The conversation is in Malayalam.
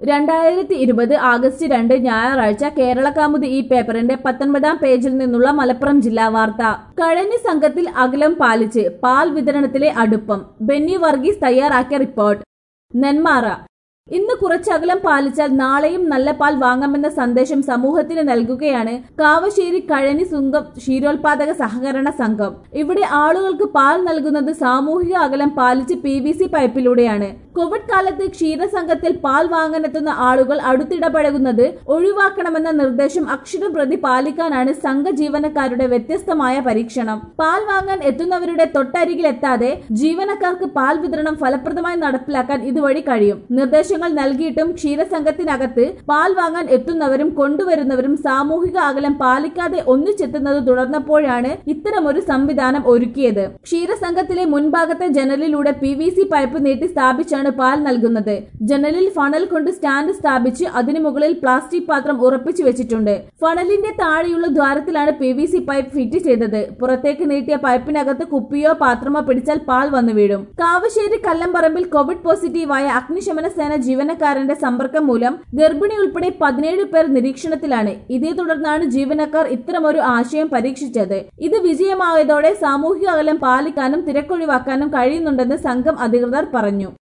2020 ആഗസ്റ്റ് 2 ഞായറാഴ്ച കേരളകൗമുദി ഈ പേപ്പറിന്റെ 19-ാം പേജിൽ നിന്നുള്ള മലപ്പുറം ജില്ലാ വാർത്ത. കഴനി സംഘത്തിൽ അകലം പാലിച്ച് പാൽ വിതരണത്തിലെ അടുപ്പം. ബെന്നി വർഗീസ് തയ്യാറാക്കിയ റിപ്പോർട്ട്. നെന്മാറ. ഇന്ന് കുറച്ച് അകലം പാലിച്ചാൽ നാളെയും നല്ല പാൽ വാങ്ങാമെന്ന സന്ദേശം സമൂഹത്തിന് നൽകുകയാണ് കാവശ്ശേരി കഴനി സുങ്കം ക്ഷീരോത്പാദക സഹകരണ സംഘം. ഇവിടെ ആളുകൾക്ക് പാൽ നൽകുന്നത് സാമൂഹിക അകലം പാലിച്ച് PVC പൈപ്പിലൂടെയാണ്. കോവിഡ് കാലത്ത് ക്ഷീരസംഘത്തിൽ പാൽ വാങ്ങാനെത്തുന്ന ആളുകൾ അടുത്തിടപഴകുന്നത് ഒഴിവാക്കണമെന്ന നിർദ്ദേശം അക്ഷരം പ്രതി പാലിക്കാനാണ് സംഘ ജീവനക്കാരുടെ വ്യത്യസ്തമായ പരീക്ഷണം. പാൽ വാങ്ങാൻ എത്തുന്നവരുടെ തൊട്ടരികിലെത്താതെ ജീവനക്കാർക്ക് പാൽ വിതരണം ഫലപ്രദമായി നടപ്പിലാക്കാൻ ഇതുവഴി കഴിയും. നിർദ്ദേശങ്ങൾ നൽകിയിട്ടും ക്ഷീരസംഘത്തിനകത്ത് പാൽ വാങ്ങാൻ എത്തുന്നവരും കൊണ്ടുവരുന്നവരും സാമൂഹിക അകലം പാലിക്കാതെ ഒന്നിച്ചെത്തുന്നത് തുടർന്നപ്പോഴാണ് ഇത്തരമൊരു സംവിധാനം ഒരുക്കിയത്. ക്ഷീരസംഘത്തിലെ മുൻഭാഗത്തെ ജനലിലൂടെ PVC പൈപ്പ് നീട്ടി സ്ഥാപിച്ചാണ് പാൽ നൽകുന്നത്. ജനലിൽ ഫണൽ കൊണ്ട് സ്റ്റാൻഡ് സ്ഥാപിച്ച് അതിനു മുകളിൽ പ്ലാസ്റ്റിക് പാത്രം ഉറപ്പിച്ചു വെച്ചിട്ടുണ്ട്. ഫണലിന്റെ താഴെയുള്ള ദ്വാരത്തിലാണ് PVC പൈപ്പ് ഫിറ്റ് ചെയ്തത്. പുറത്തേക്ക് നീട്ടിയ പൈപ്പിനകത്ത് കുപ്പിയോ പാത്രമോ പിടിച്ചാൽ പാൽ വന്നു വീഴും. കാവശ്ശേരി കല്ലമ്പറമ്പിൽ കോവിഡ് പോസിറ്റീവായ അഗ്നിശമന സേന ജീവനക്കാരന്റെ സമ്പർക്കം മൂലം ഗർഭിണി ഉൾപ്പെടെ 17 പേർ നിരീക്ഷണത്തിലാണ്. ഇതേ തുടർന്നാണ് ജീവനക്കാർ ഇത്തരമൊരു ആശയം പരീക്ഷിച്ചത്. ഇത് വിജയമായതോടെ സാമൂഹിക അകലം പാലിക്കാനും തിരക്കൊഴിവാക്കാനും കഴിയുന്നുണ്ടെന്ന് സംഘം അധികൃതർ പറഞ്ഞു.